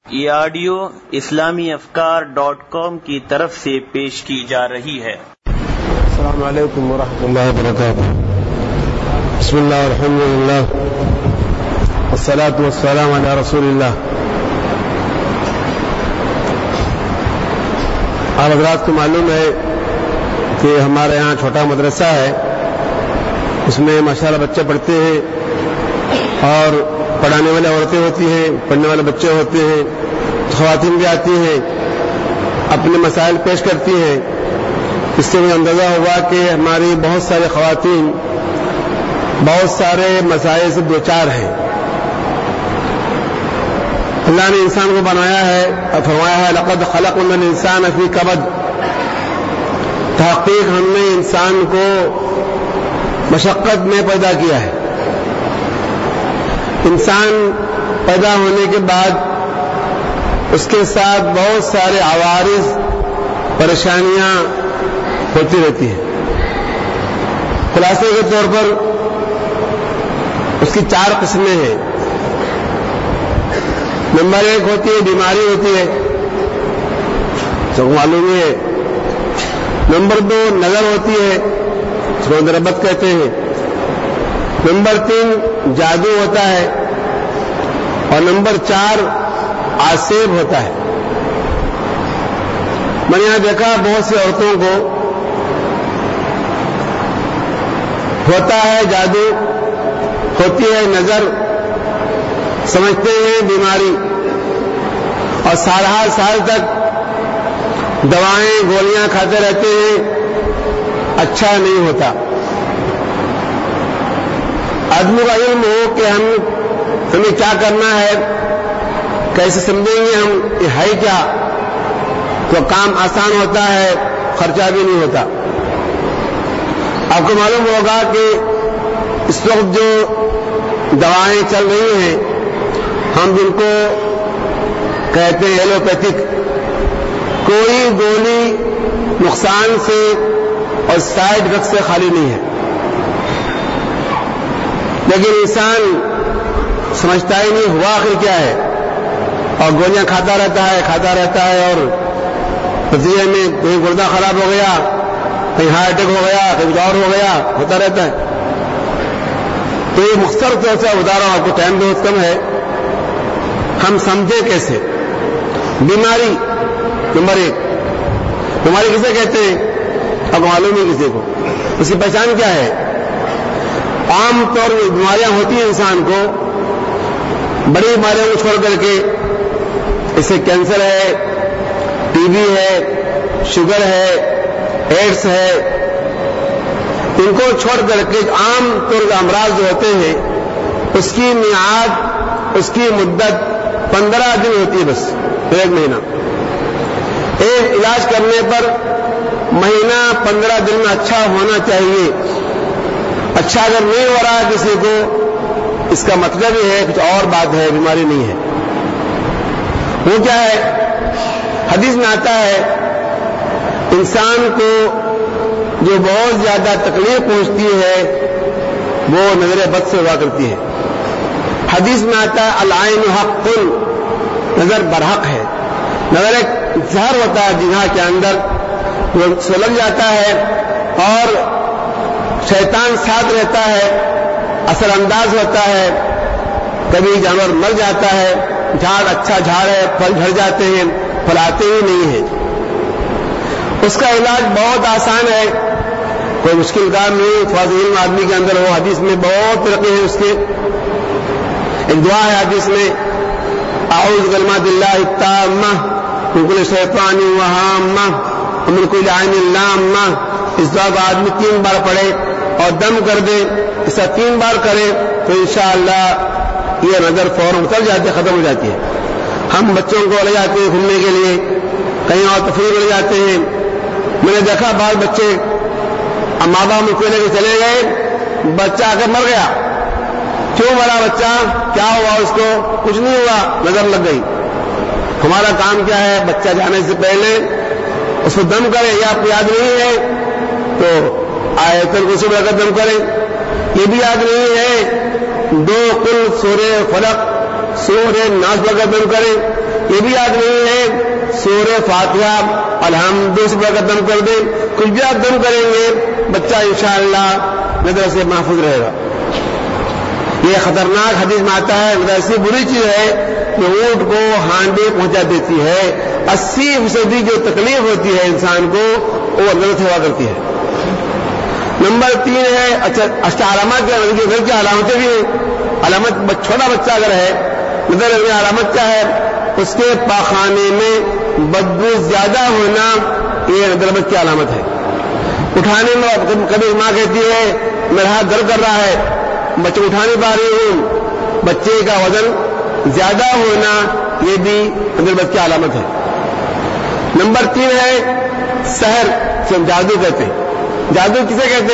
یہ آڈیو اسلامیافکار.com کی طرف سے پیش کی جا رہی ہے۔ السلام علیکم ورحمۃ اللہ وبرکاتہ۔ بسم اللہ والحمد للہ والصلاة والسلام علی رسول اللہ۔ آپ حضرات کو معلوم ہے کہ ہمارے یہاں چھوٹا مدرسہ ہے، اس میں ماشاءاللہ بچے پڑھتے ہیں اور پڑھانے والے عورتیں ہوتی ہیں، پڑھنے والے بچے ہوتے ہیں، خواتین بھی آتی ہیں، اپنے مسائل پیش کرتی ہیں۔ اس سے مجھے اندازہ ہوا کہ ہماری بہت ساری خواتین بہت سارے مسائل سے دوچار ہیں۔ اللہ نے انسان کو بنایا ہے اور فرمایا ہے لقد خلقنا الانسان فی کبد، تحقیق ہم نے انسان کو مشقت میں پیدا کیا ہے۔ انسان پیدا ہونے کے بعد اس کے ساتھ بہت سارے عوارض پریشانیاں ہوتی رہتی ہیں۔ خلاصے کے طور پر اس کی 4 قسمیں ہیں۔ نمبر 1 ہوتی ہے بیماری ہوتی ہے، جو معلوم ہے۔ نمبر 2 نظر ہوتی ہے، اس کو ربط کہتے ہیں۔ نمبر 3 جادو ہوتا ہے، اور نمبر 4 آسیب ہوتا ہے۔ میں نے یہاں دیکھا بہت سی عورتوں کو ہوتا ہے جادو، ہوتی ہے نظر، سمجھتے ہیں بیماری، اور سال تک دوائیں گولیاں کھاتے رہتے ہیں، اچھا نہیں ہوتا۔ آدمی کا علم ہو کہ ہمیں کیا کرنا ہے، کیسے سمجھیں گے ہم یہ ہے کیا، تو کام آسان ہوتا ہے، خرچہ بھی نہیں ہوتا۔ آپ کو معلوم ہوگا کہ اس وقت جو دوائیں چل رہی ہیں، ہم جن کو کہتے ہیں ایلوپیتھک، کوئی گولی نقصان سے اور سائڈ افیکٹ سے خالی نہیں ہے، لیکن انسان سمجھتا ہی نہیں ہوا آخر کیا ہے، اور گولیاں کھاتا رہتا ہے اور نتیجے میں کہیں گردہ خراب ہو گیا، کہیں ہارٹ اٹیک ہو گیا، کہیں کچھ اور ہو گیا، ہوتا رہتا ہے۔ تو یہ مختصر طور سے بتا رہا ہوں، آپ کو ٹائم بہت کم ہے، ہم سمجھے کیسے۔ بیماری نمبر 1، بیماری کسے کہتے ہیں؟ اب معلوم ہے کسی کو، اس کی پہچان کیا ہے؟ عام طور پر بیماریاں ہوتی ہیں انسان کو، بڑی بیماریوں کو چھوڑ کر کے، اس سے کینسر ہے، ٹی بی ہے، شوگر ہے، ایڈس ہے، ان کو چھوڑ کر کے عام طور کے امراض جو ہوتے ہیں اس کی میعاد، اس کی مدت 15 دن ہوتی ہے، بس 1 مہینہ۔ ایک علاج کرنے پر مہینہ 15 دن میں اچھا ہونا چاہیے۔ اچھا اگر نہیں ہو رہا ہے کسی کو، اس کا مطلب یہ ہے کچھ اور بات ہے، بیماری نہیں ہے۔ وہ کیا ہے؟ حدیث میں آتا ہے انسان کو جو بہت زیادہ تکلیف پہنچتی ہے وہ نظر بد سے ہوا کرتی ہے۔ حدیث میں آتا ہے العین حق، نظر برحق ہے۔ نظر ایک زہر ہوتا ہے جگہ کے اندر، وہ سلگ جاتا ہے اور شیطان ساتھ رہتا ہے، اثر انداز ہوتا ہے، کبھی جانور مر جاتا ہے، جھاڑ اچھا جھاڑ ہے، پھل جھڑ جاتے ہیں، پھل آتے ہی نہیں ہیں۔ اس کا علاج بہت آسان ہے، کوئی مشکل کام نہیں، تھوڑا سا علم آدمی کے اندر ہو۔ حدیث میں بہت طریقے ہیں اس کے۔ ایک دعا ہے حدیث میں، اعوذ بکلمات اللہ التامہ من کل شیطان وہامہ ومن کل عین لامہ۔ اس دعا کو آدمی 3 بار پڑھے اور دم کر دے، اس کا 3 بار کرے تو انشاءاللہ یہ نظر فوراً اتر جاتی ہے، ختم ہو جاتی ہے۔ ہم بچوں کو لے جاتے ہیں گھومنے کے لیے، کہیں اور تفریح لے جاتے ہیں۔ میں نے دیکھا بعض بچے ماں باپ کو لے کے چلے گئے، بچہ آ کر مر گیا۔ کیوں مرا بچہ؟ کیا ہوا اس کو؟ کچھ نہیں ہوا، نظر لگ گئی۔ ہمارا کام کیا ہے؟ بچہ جانے سے پہلے اس کو دم کرے، یا آپ کو یاد نہیں ہے تو آیت الکرسی میں اگر دم کریں، یہ بھی یاد نہیں ہے 2 قل سورہ فلق سورہ ناس وغیرہ دم کریں، یہ بھی یاد نہیں ہے سورہ فاتحہ الحمد سے پڑھ کر دم کر دیں، کچھ بھی آپ دم کریں گے بچہ انشاءاللہ نظر سے محفوظ رہے گا۔ یہ خطرناک حدیث میں آتا ہے، ایسی بری چیز ہے کہ اونٹ کو ہانڈی پہنچا دیتی ہے، 80% جو تکلیف ہوتی ہے انسان کو وہ اندر سے ہوا کرتی ہے۔ نمبر 3 ہے اچھا علامات کیا نظر کی علامتیں بھی ہیں۔ علامت چھوٹا بچہ اگر ہے نظر میں علامت کیا ہے؟ اس کے پاخانے میں بدبو زیادہ ہونا، یہ نظر کی علامت ہے۔ اٹھانے میں کبھی ماں کہتی ہے میرا ہاتھ درد کر رہا ہے، بچے اٹھا نہیں پا رہی ہوں، بچے کا وزن زیادہ ہونا یہ بھی نظر کی علامت ہے۔ نمبر 3 ہے سحر، سے جادو کہتے ہیں۔ جادو کسے کہتے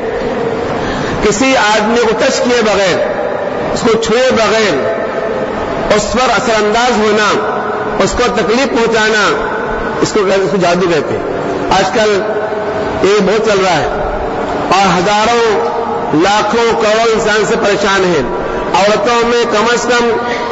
ہیں؟ کسی آدمی کو ٹچ کیے بغیر، اس کو چھوئے بغیر اس پر اثر انداز ہونا، اس کو تکلیف پہنچانا، اس کو جادو کہتے ہیں۔ آج کل یہ بہت چل رہا ہے اور ہزاروں لاکھوں کروڑوں انسان سے پریشان ہیں۔ عورتوں میں کم از کم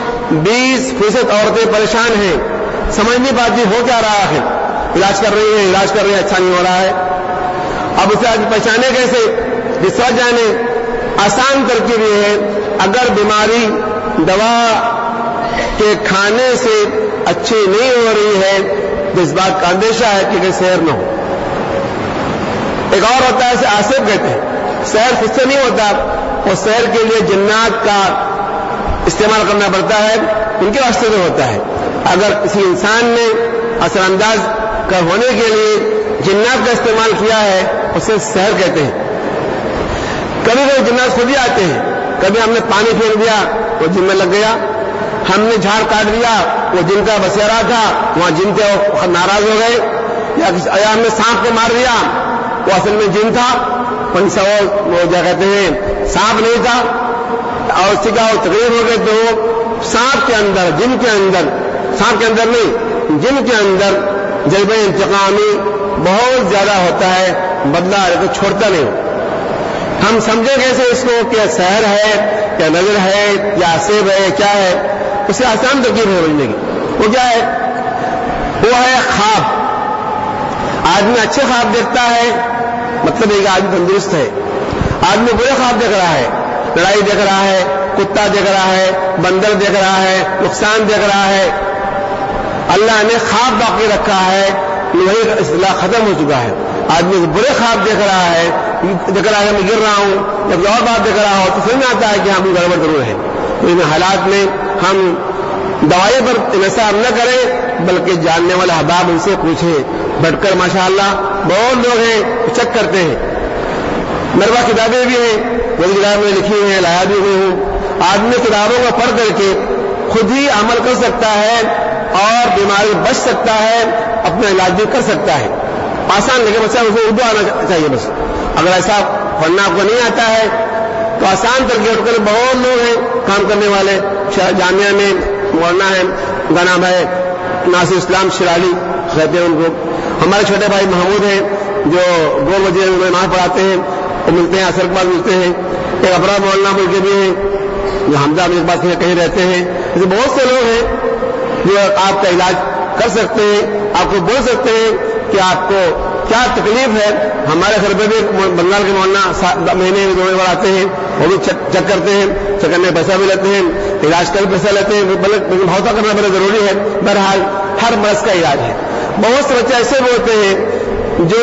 20% عورتیں پریشان ہیں، سمجھ نہیں پاتی ہو کیا رہا ہے۔ علاج کر رہی ہیں، اچھا نہیں ہو رہا ہے۔ اب اسے آج پہچانے کیسے؟ جس طرح جانے آسان ترکیب یہ ہے، اگر بیماری دوا کے کھانے سے اچھی نہیں ہو رہی ہے تو اس بات کا اندیشہ ہے کہ کہیں سحر نہ ہو۔ ایک اور ہوتا ہے اسے آصف کہتے ہیں، سحر خود سے نہیں ہوتا، اور سحر کے لیے جنات کا استعمال کرنا پڑتا ہے، ان کے واسطے میں ہوتا ہے۔ اگر کسی انسان نے اثر انداز کا ہونے کے لیے جنات کا استعمال کیا ہے اسے سحر کہتے ہیں۔ کبھی کبھی جنات خود ہی آتے ہیں، کبھی ہم نے پانی پھینک دیا وہ جن میں لگ گیا، ہم نے جھاڑ کاٹ دیا وہ جن کا بسیرا تھا وہاں جن کے ناراض ہو گئے، یا ہم نے سانپ کو مار دیا وہ اصل میں جن تھا، وہ کیا کہتے ہیں سانپ نہیں تھا، اور اس کا تقریر ہو گئے تو سانپ کے اندر جن کے اندر، سانپ کے اندر نہیں جن کے اندر جذبہ انتقامی بہت زیادہ ہوتا ہے، بدلہ کو چھوڑتا نہیں۔ ہم سمجھیں کیسے اس کو کہ سحر ہے یا نظر ہے یا آصف ہے کیا ہے؟ اسے آسان ترکیب ہے سمجھنے کی۔ وہ کیا ہے؟ وہ ہے خواب۔ آدمی اچھے خواب دیکھتا ہے مطلب ایک آدمی تندرست ہے، آدمی برے خواب دیکھ رہا ہے، لڑائی دیکھ رہا ہے، کتا دیکھ رہا ہے، بندر دیکھ رہا ہے، نقصان دیکھ رہا ہے، اللہ نے خواب باقی رکھا ہے، وہی اصطلاح ختم ہو چکا ہے۔ آدمی برے خواب دیکھ رہا ہے کہ میں گر رہا ہوں، جب اور بات دیکھ رہا ہو تو سمجھ میں آتا ہے کہ ہم گڑبڑ ضرور ہے۔ تو ان حالات میں ہم دوائی پر انحصار نہ کریں بلکہ جاننے والے احباب ان سے پوچھیں، بیٹھ کر ماشاءاللہ بہت لوگ ہیں چیک کرتے ہیں۔ میرے پاس کتابیں بھی ہیں، وہ کتابیں میں لکھی ہیں، لایا بھی ہوئی ہوں۔ آدمی کتابوں کو پڑھ کر کے خود ہی عمل کر سکتا ہے اور بیماری بچ سکتا ہے، اپنا علاج بھی کر سکتا ہے۔ آسان لگے بس اسے اردو آنا چاہیے بس۔ اگر ایسا پڑھنا آپ کو نہیں آتا ہے تو آسان کر کے اٹھ کر بہت لوگ ہیں کام کرنے والے، جامعہ میں مولانا ہے، ان کا نام ہے ناصر اسلام شرالی کہتے ہیں ان کو۔ ہمارے چھوٹے بھائی محمود ہیں جو گول وجہ نماز پڑھاتے ہیں، وہ ملتے ہیں، اثر کے بعد ملتے ہیں۔ ایک ابرار مولانا بول کے بھی ہیں جو حمزہ میں ایک بات کہیں رہتے ہیں۔ ایسے بہت سے لوگ ہیں جو آپ کا علاج کر سکتے ہیں، آپ کو بول سکتے ہیں کہ آپ کو کیا تکلیف ہے۔ ہمارے گھر پہ بھی بنگال کے مولانا مہینے میں 2 بار آتے ہیں، وہ بھی چیک کرتے ہیں، چیک کرنے پیسہ بھی لیتے ہیں، علاج کا بھی پیسہ لیتے ہیں، لیکن بہت کرنا بڑا ضروری ہے۔ بہرحال ہر مرض کا علاج ہے۔ بہت سے بچے ایسے بھی ہوتے ہیں جو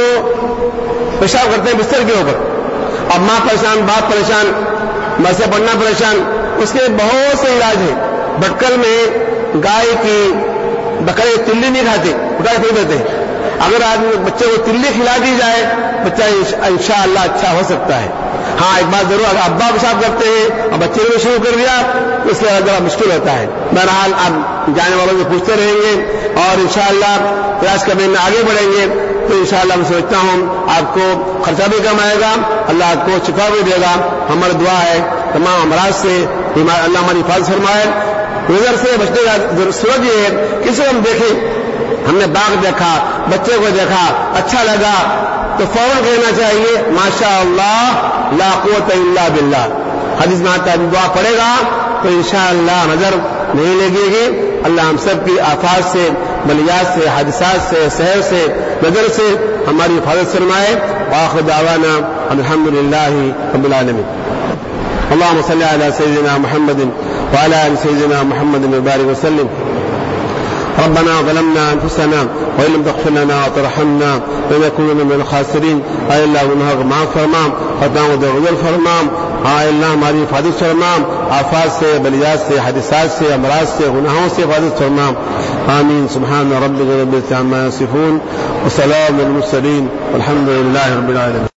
پیشاب کرتے ہیں بستر کے اوپر، اب ماں پریشان، باپ پریشان، مسئلہ پڑھنا پریشان، اس کے بہت سے علاج ہیں۔ بھٹکل میں گائے کی بکرے تلی نہیں کھاتے، اٹھا کے پھینک دیتے ہیں۔ اگر آدمی بچے کو تلی کھلا دی جائے بچہ انشاءاللہ اچھا ہو سکتا ہے۔ ہاں ایک بات ضرور، اگر ابا پیشاب کرتے ہیں اور بچے نے شروع کر دیا اس سے ذرا مشکل ہوتا ہے۔ بہرحال آپ جانے والوں سے پوچھتے رہیں گے اور انشاءاللہ علاج کرنے میں آگے بڑھیں گے تو انشاءاللہ میں سمجھتا ہوں آپ کو خرچہ بھی کم آئے گا، اللہ آپ کو شفا بھی دے گا۔ ہماری دعا ہے تمام امراض سے اللہ ہماری حفاظت فرمائے۔ نظر سے بچنے کا صورت یہ ہے کسی کو ہم دیکھیں، ہم نے باغ دیکھا، بچے کو دیکھا، اچھا لگا تو فوراً کہنا چاہیے ماشاءاللہ لا قوت الا باللہ۔ حدیث میں آتا ہے دعا پڑے گا تو انشاءاللہ نظر نہیں لگے گی. اللہ ہم سب کی آفات سے، بلیات سے، حادثات سے، سحر سے، نظر سے ہماری حفاظت فرمائے. وآخر دعوانا الحمدللہ رب العالمین. اللهم صل على سيدنا محمد وعلى آل سيدنا محمد وبارك وسلم. ربنا ظلمنا أنفسنا وإن لم تغفر لنا وترحمنا لنكونن من الخاسرين. اے اللہ گناہ کو معاف فرما، خطاؤں کو درگزر فرما. اے اللہ ہماری حفاظت فرما، آفات سے، بلیات سے، حادثات سے، امراض سے، گناہوں سے حفاظت فرما. آمین. سبحان ربک رب العزة عما یصفون وسلام على المرسلین والحمد للہ رب العالمین.